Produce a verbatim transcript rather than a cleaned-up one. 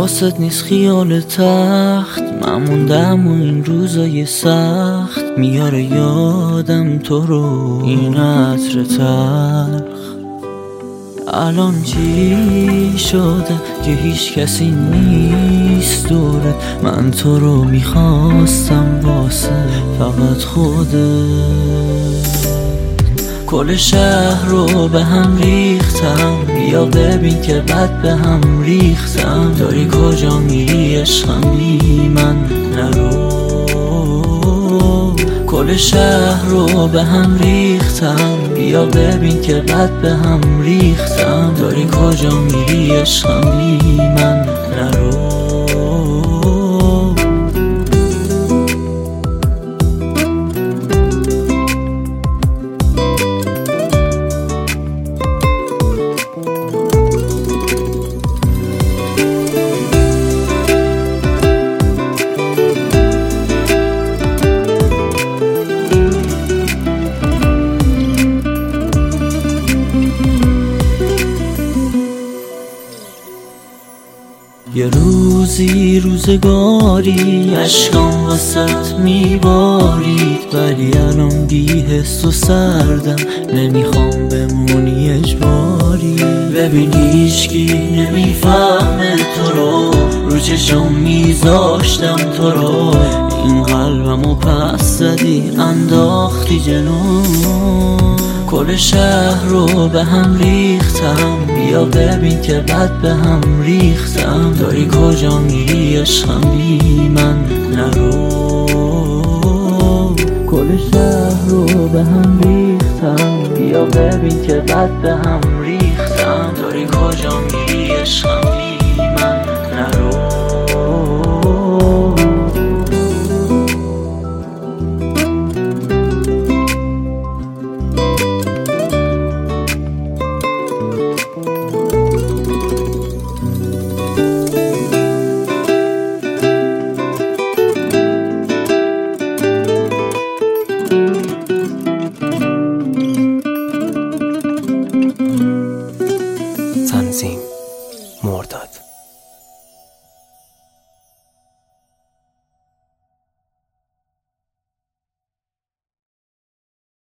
حواست نیست خیال تخت، من موندم و این روزای سخت میاره یادم تو رو این عطر تلخ. الان چی شده که هیچ کسی نیست دوره، من تو رو میخواستم واسه فقط خودت. کل شهر رو به هم ریختم، بیا ببین که بد به هم ریختم. داری کجا میری عشقم بی من نرو. کل شهر رو به هم ریختم، بیا ببین که بد به هم ریختم. داری کجا میری عشقم بی من نرو. یه روزی روزگاری عشقم واسط میبارید، ولی الان بی حس و سردم نمیخوام بمونی اجباری. ببین هیچکی نمیفهمه تو رو، رو چشم میذاشتم تو رو. این قلبمو پس زدی انداختی جلو. کل شهر رو به هم ریختم، بیا ببین که بد به هم ریختم. داری کجا میری عشقم بی من نرو. کل شهر رو به هم ریختم، بیا ببین که بد به هم ریختم. داری کجا میری